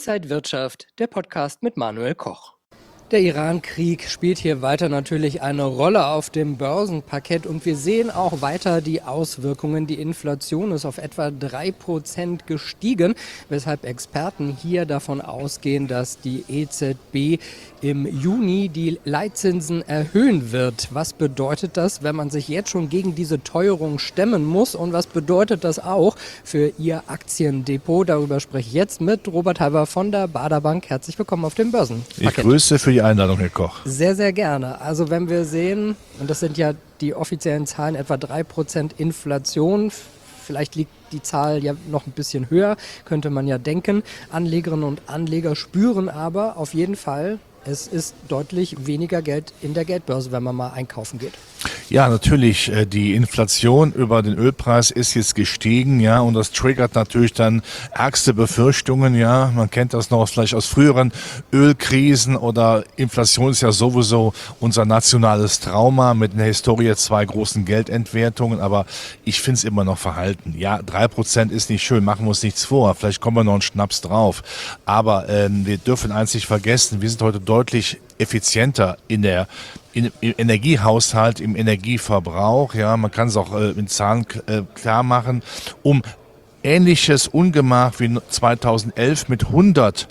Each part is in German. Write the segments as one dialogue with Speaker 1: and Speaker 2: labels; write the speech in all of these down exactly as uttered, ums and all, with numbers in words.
Speaker 1: Inside Wirtschaft, der Podcast mit Manuel Koch. Der Iran-Krieg spielt hier weiter natürlich eine Rolle auf dem Börsenparkett und wir sehen auch weiter die Auswirkungen. Die Inflation ist auf etwa drei Prozent gestiegen, weshalb Experten hier davon ausgehen, dass die E Z B im Juni die Leitzinsen erhöhen wird. Was bedeutet das, wenn man sich jetzt schon gegen diese Teuerung stemmen muss, und was bedeutet das auch für Ihr Aktiendepot? Darüber spreche ich jetzt mit Robert Halber von der Baader Bank. Herzlich willkommen auf dem Börsenparkett.
Speaker 2: Ich grüße für die Einladung, Herr Koch.
Speaker 1: Sehr, sehr gerne. Also wenn wir sehen, und das sind ja die offiziellen Zahlen, etwa drei Prozent Inflation, vielleicht liegt die Zahl ja noch ein bisschen höher, könnte man ja denken. Anlegerinnen und Anleger spüren aber auf jeden Fall, es ist deutlich weniger Geld in der Geldbörse, wenn man mal einkaufen geht.
Speaker 2: Ja, natürlich, die Inflation über den Ölpreis ist jetzt gestiegen, ja, und das triggert natürlich dann ärgste Befürchtungen, ja. Man kennt das noch vielleicht aus früheren Ölkrisen, oder Inflation ist ja sowieso unser nationales Trauma mit einer Historie zwei großen Geldentwertungen, aber ich finde es immer noch verhalten. Ja, drei Prozent ist nicht schön, machen wir uns nichts vor, vielleicht kommen wir noch einen Schnaps drauf, aber ähm, wir dürfen eins nicht vergessen, wir sind heute deutlich effizienter in der in, im Energiehaushalt, im Energieverbrauch. Ja, man kann es auch äh, in Zahlen äh, klar machen. Um ähnliches Ungemach wie zweitausendelf mit hundert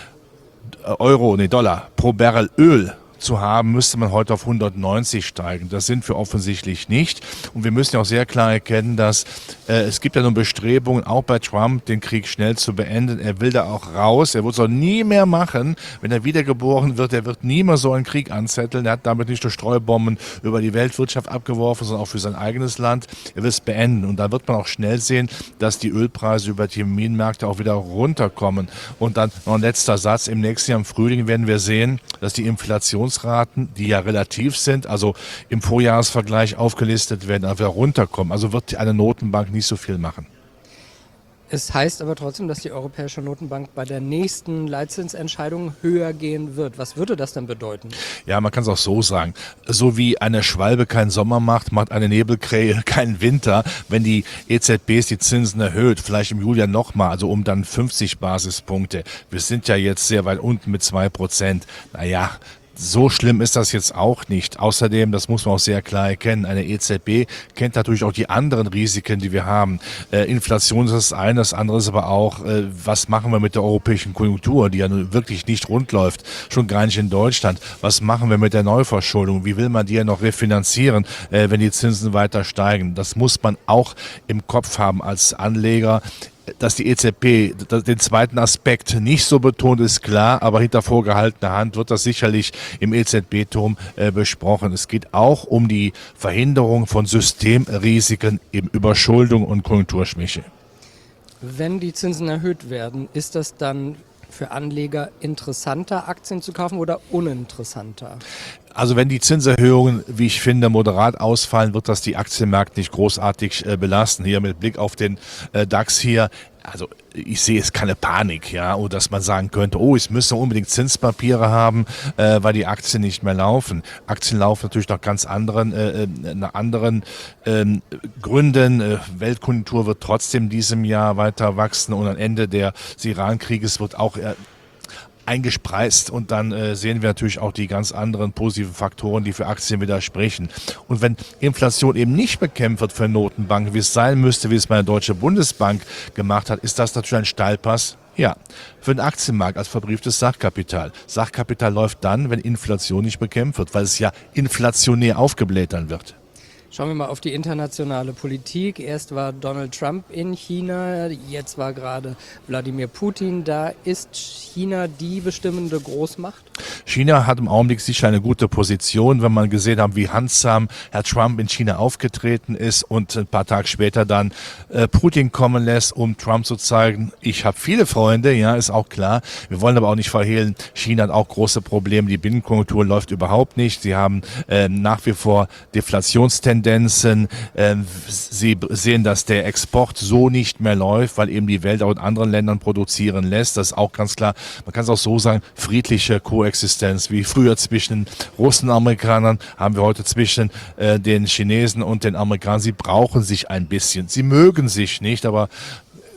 Speaker 2: Euro, nee, Dollar pro Barrel Öl zu haben, müsste man heute auf hundertneunzig steigen. Das sind wir offensichtlich nicht. Und wir müssen ja auch sehr klar erkennen, dass äh, es gibt ja nun Bestrebungen, auch bei Trump, den Krieg schnell zu beenden. Er will da auch raus. Er wird es auch nie mehr machen. Wenn er wiedergeboren wird, er wird nie mehr so einen Krieg anzetteln. Er hat damit nicht nur Streubomben über die Weltwirtschaft abgeworfen, sondern auch für sein eigenes Land. Er will es beenden. Und da wird man auch schnell sehen, dass die Ölpreise über die Terminmärkte auch wieder runterkommen. Und dann noch ein letzter Satz. Im nächsten Jahr im Frühling werden wir sehen, dass die Inflation Raten, die ja relativ sind, also im Vorjahresvergleich aufgelistet werden, aber runterkommen. Also wird eine Notenbank nicht so viel machen.
Speaker 1: Es heißt aber trotzdem, dass die Europäische Notenbank bei der nächsten Leitzinsentscheidung höher gehen wird. Was würde das denn bedeuten?
Speaker 2: Ja, man kann es auch so sagen. So wie eine Schwalbe keinen Sommer macht, macht eine Nebelkrähe keinen Winter. Wenn die E Z B die Zinsen erhöht, vielleicht im Juli nochmal, also um dann fünfzig Basispunkte. Wir sind ja jetzt sehr weit unten mit zwei Prozent. Naja, so schlimm ist das jetzt auch nicht. Außerdem, das muss man auch sehr klar erkennen, eine E Z B kennt natürlich auch die anderen Risiken, die wir haben. Äh, Inflation ist das eine, das andere ist aber auch, äh, was machen wir mit der europäischen Konjunktur, die ja nun wirklich nicht rund läuft, schon gar nicht in Deutschland. Was machen wir mit der Neuverschuldung? Wie will man die ja noch refinanzieren, äh, wenn die Zinsen weiter steigen? Das muss man auch im Kopf haben als Anleger. Dass die E Z B den zweiten Aspekt nicht so betont, ist klar, aber hinter vorgehaltener Hand wird das sicherlich im E Z B-Turm äh, besprochen. Es geht auch um die Verhinderung von Systemrisiken, eben Überschuldung und Konjunkturschwäche.
Speaker 1: Wenn die Zinsen erhöht werden, ist das dann für Anleger interessanter, Aktien zu kaufen, oder uninteressanter?
Speaker 2: Also wenn die Zinserhöhungen, wie ich finde, moderat ausfallen, wird das die Aktienmärkte nicht großartig äh, belasten. Hier mit Blick auf den äh, DAX hier, also ich sehe es keine Panik, ja, oder dass man sagen könnte, oh, es müssen unbedingt Zinspapiere haben, äh, weil die Aktien nicht mehr laufen. Aktien laufen natürlich nach ganz anderen, äh, nach anderen ähm, Gründen. Äh, Weltkonjunktur wird trotzdem diesem Jahr weiter wachsen und am Ende des Iran-Krieges wird auch äh, eingespreist, und dann äh, sehen wir natürlich auch die ganz anderen positiven Faktoren, die für Aktien widersprechen. Und wenn Inflation eben nicht bekämpft wird für Notenbanken, wie es sein müsste, wie es meine Deutsche Bundesbank gemacht hat, ist das natürlich ein Steilpass. Ja, für den Aktienmarkt als verbrieftes Sachkapital. Sachkapital läuft dann, wenn Inflation nicht bekämpft wird, weil es ja inflationär aufgebläht dann wird.
Speaker 1: Schauen wir mal auf die internationale Politik. Erst war Donald Trump in China, jetzt war gerade Wladimir Putin da. Ist China die bestimmende Großmacht?
Speaker 2: China hat im Augenblick sicher eine gute Position, wenn man gesehen hat, wie handsam Herr Trump in China aufgetreten ist und ein paar Tage später dann äh, Putin kommen lässt, um Trump zu zeigen, ich habe viele Freunde, ja, ist auch klar. Wir wollen aber auch nicht verhehlen, China hat auch große Probleme. Die Binnenkonjunktur läuft überhaupt nicht. Sie haben äh, nach wie vor Deflationstendenzen. Tendenzen. Sie sehen, dass der Export so nicht mehr läuft, weil eben die Welt auch in anderen Ländern produzieren lässt. Das ist auch ganz klar. Man kann es auch so sagen, friedliche Koexistenz. Wie früher zwischen Russen und Amerikanern haben wir heute zwischen äh, den Chinesen und den Amerikanern. Sie brauchen sich ein bisschen. Sie mögen sich nicht, aber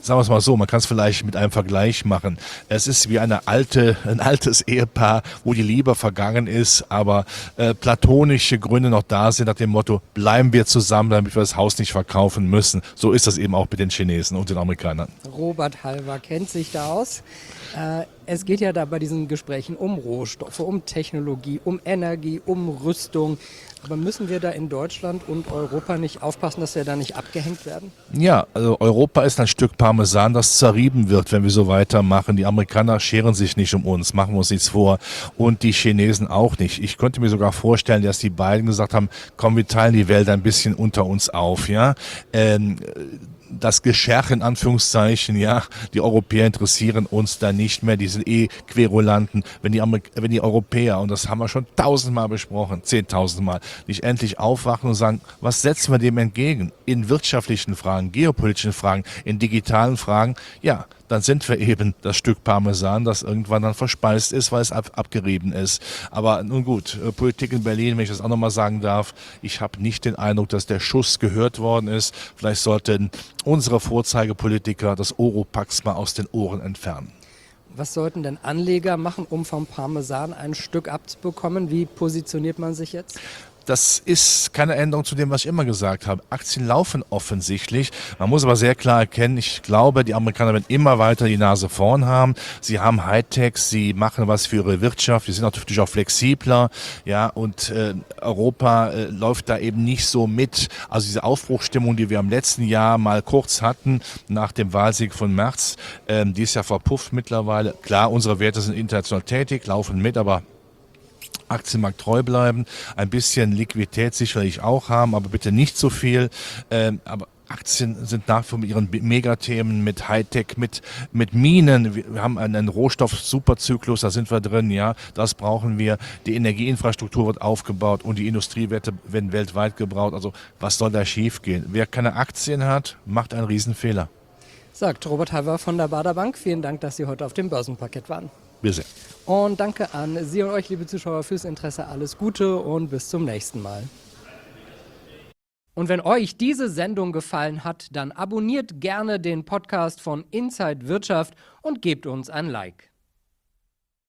Speaker 2: sagen wir es mal so, man kann es vielleicht mit einem Vergleich machen. Es ist wie eine alte, ein altes Ehepaar, wo die Liebe vergangen ist, aber äh, platonische Gründe noch da sind nach dem Motto, bleiben wir zusammen, damit wir das Haus nicht verkaufen müssen. So ist das eben auch mit den Chinesen und den Amerikanern.
Speaker 1: Robert Halver kennt sich da aus. Äh, es geht ja da bei diesen Gesprächen um Rohstoffe, um Technologie, um Energie, um Rüstung. Aber müssen wir da in Deutschland und Europa nicht aufpassen, dass wir da nicht abgehängt werden?
Speaker 2: Ja, also Europa ist ein Stück Parmesan, das zerrieben wird, wenn wir so weitermachen. Die Amerikaner scheren sich nicht um uns, machen wir uns nichts vor. Und die Chinesen auch nicht. Ich könnte mir sogar vorstellen, dass die beiden gesagt haben, komm, wir teilen die Welt ein bisschen unter uns auf, ja. Ähm, das Geschärch in Anführungszeichen, ja, die Europäer interessieren uns da nicht mehr, die sind eh Querulanten. Wenn die, Amerik wenn die Europäer, und das haben wir schon tausendmal besprochen, zehntausendmal, nicht endlich aufwachen und sagen, was setzen wir dem entgegen? In wirtschaftlichen Fragen, geopolitischen Fragen, in digitalen Fragen, ja, dann sind wir eben das Stück Parmesan, das irgendwann dann verspeist ist, weil es ab, abgerieben ist. Aber nun gut, äh, Politik in Berlin, wenn ich das auch nochmal sagen darf, ich habe nicht den Eindruck, dass der Schuss gehört worden ist. Vielleicht sollten unsere Vorzeigepolitiker das Oropax mal aus den Ohren entfernen.
Speaker 1: Was sollten denn Anleger machen, um vom Parmesan ein Stück abzubekommen? Wie positioniert man sich jetzt?
Speaker 2: Das ist keine Änderung zu dem, was ich immer gesagt habe. Aktien laufen offensichtlich. Man muss aber sehr klar erkennen, ich glaube, die Amerikaner werden immer weiter die Nase vorn haben. Sie haben Hightech, sie machen was für ihre Wirtschaft, sie sind natürlich auch flexibler. Ja, und äh, Europa äh, läuft da eben nicht so mit. Also diese Aufbruchsstimmung, die wir im letzten Jahr mal kurz hatten, nach dem Wahlsieg von März, äh, die ist ja verpufft mittlerweile. Klar, unsere Werte sind international tätig, laufen mit, aber Aktienmarkt treu bleiben, ein bisschen Liquidität sicherlich auch haben, aber bitte nicht so viel. Ähm, aber Aktien sind nach wie vor mit ihren Megathemen, mit Hightech, mit, mit Minen. Wir haben einen Rohstoff-Superzyklus, da sind wir drin, ja, das brauchen wir. Die Energieinfrastruktur wird aufgebaut und die Industriewerte werden weltweit gebraucht. Also was soll da schiefgehen? Wer keine Aktien hat, macht einen Riesenfehler.
Speaker 1: Sagt Robert Halver von der Baader Bank. Vielen Dank, dass Sie heute auf dem Börsenparkett waren.
Speaker 2: Bitte.
Speaker 1: Und danke an Sie und euch, liebe Zuschauer, fürs Interesse. Alles Gute und bis zum nächsten Mal. Und wenn euch diese Sendung gefallen hat, dann abonniert gerne den Podcast von Inside Wirtschaft und gebt uns ein Like.